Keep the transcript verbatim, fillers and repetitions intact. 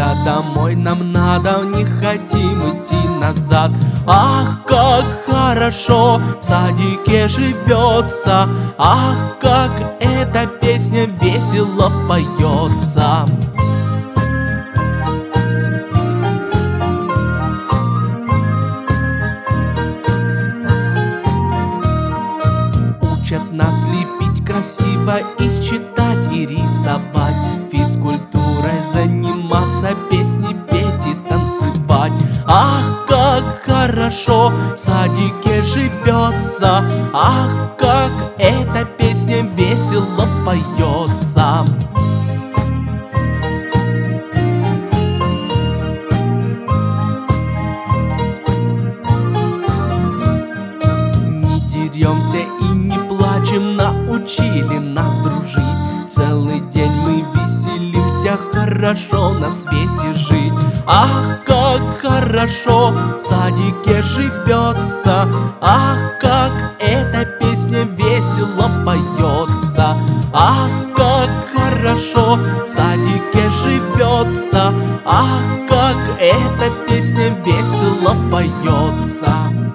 Пора домой, нам надо, не хотим идти назад. Ах, как хорошо в садике живется, ах, как эта песня весело поется. Учат нас лепить красиво, и считать, и рисовать, физкультурой заниматься, песни петь и танцевать. Ах, как хорошо в садике живется, ах, как эта песня весело поется. Не деремся и не плачем, научили нас дружить. Целый день мы веселимся, хорошо на свете жить. Ах, как хорошо в садике живется, ах, как эта песня весело поется. Ах, как хорошо в садике живется, ах, как эта песня весело поется.